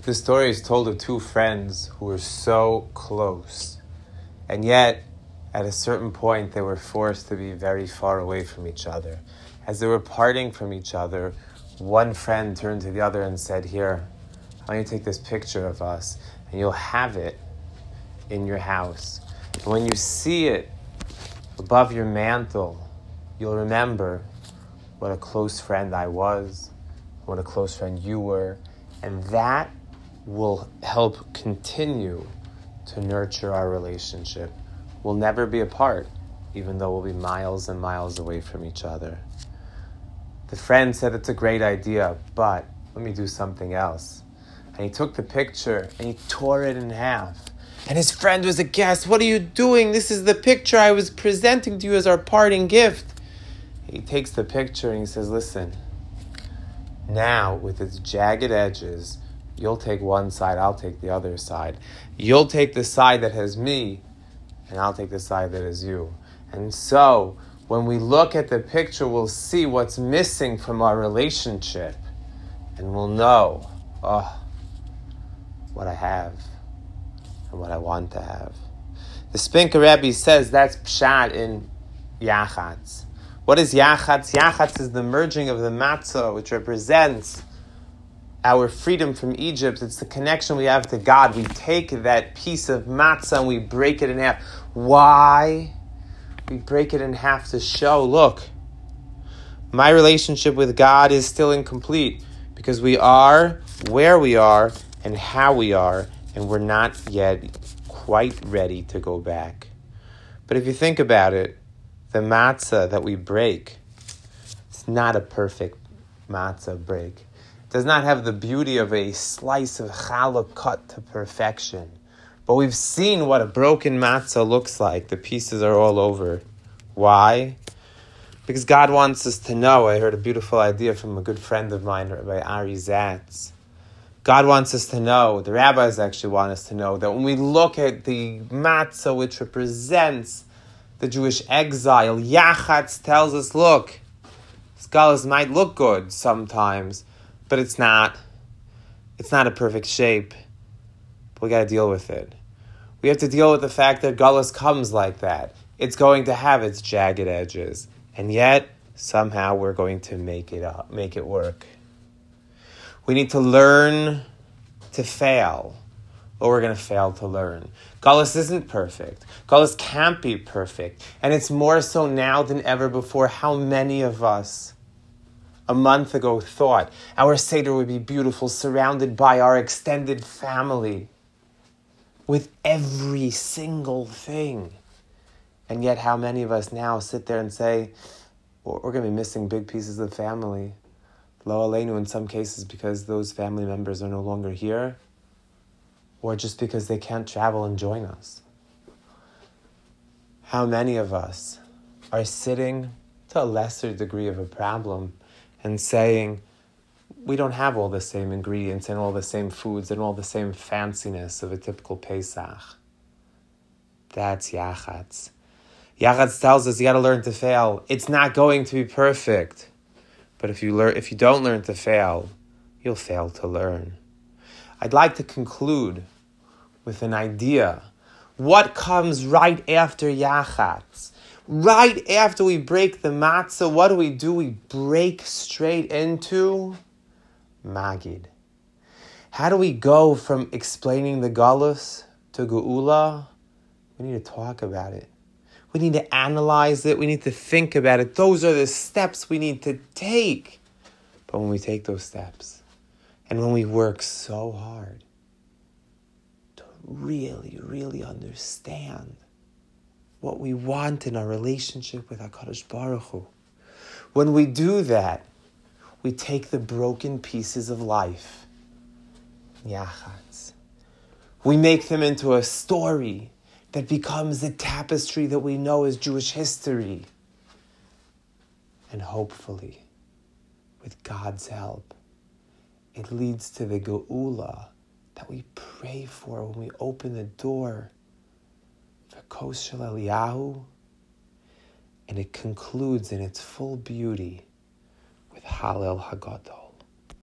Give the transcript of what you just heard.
The story is told of two friends who were so close, and yet at a certain point they were forced to be very far away from each other. As they were parting from each other, one friend turned to the other and said, "Here, I want you to take this picture of us, and you'll have it in your house. And when you see it above your mantle, you'll remember what a close friend I was, what a close friend you were, and that will help continue to nurture our relationship. We'll never be apart, even though we'll be miles and miles away from each other." The friend said, "It's a great idea, but let me do something else." And he took the picture and he tore it in half. And his friend was aghast. "What are you doing? This is the picture I was presenting to you as our parting gift." He takes the picture and he says, "Listen, now with its jagged edges, you'll take one side, I'll take the other side. You'll take the side that has me, and I'll take the side that has you. And so, when we look at the picture, we'll see what's missing from our relationship. And we'll know, what I have and what I want to have." The Spinker Rebbe says that's pshat in Yachatz. What is Yachatz? Yachatz is the merging of the matzah, which represents our freedom from Egypt. It's the connection we have to God. We take that piece of matzah and we break it in half. Why? We break it in half to show, look, my relationship with God is still incomplete because we are where we are and how we are, and we're not yet quite ready to go back. But if you think about it, the matzah that we break, it's not a perfect matzah break. It does not have the beauty of a slice of challah cut to perfection. But we've seen what a broken matzah looks like. The pieces are all over. Why? Because God wants us to know. I heard a beautiful idea from a good friend of mine, Rabbi Ari Zatz. God wants us to know, the rabbis actually want us to know, that when we look at the matzah, which represents the Jewish exile, Yachatz tells us, look, scholars might look good sometimes, but it's not a perfect shape. But we got to deal with it. We have to deal with the fact that Galus comes like that. It's going to have its jagged edges. And yet, somehow we're going to make it work. We need to learn to fail, or we're going to fail to learn. Galus isn't perfect. Galus can't be perfect. And it's more so now than ever before. How many of us a month ago thought our Seder would be beautiful, surrounded by our extended family, with every single thing? And yet how many of us now sit there and say, we're going to be missing big pieces of the family. Lo aleinu, in some cases because those family members are no longer here, or just because they can't travel and join us. How many of us are sitting to a lesser degree of a problem and saying, we don't have all the same ingredients and all the same foods and all the same fanciness of a typical Pesach. That's Yachatz. Yachatz tells us you got to learn to fail. It's not going to be perfect. But if you don't learn to fail, you'll fail to learn. I'd like to conclude with an idea. What comes right after Yachatz? Right after we break the matzah, what do? We break straight into Magid. How do we go from explaining the Galus to Geula? We need to talk about it. We need to analyze it. We need to think about it. Those are the steps we need to take. But when we take those steps, and when we work so hard to really, really understand what we want in our relationship with HaKadosh Baruch Hu, when we do that, we take the broken pieces of life, Yachatz. We make them into a story that becomes the tapestry that we know as Jewish history. And hopefully, with God's help, it leads to the Geula that we pray for when we open the door for Kos Shel Eliyahu, and it concludes in its full beauty with Hallel Hagadol.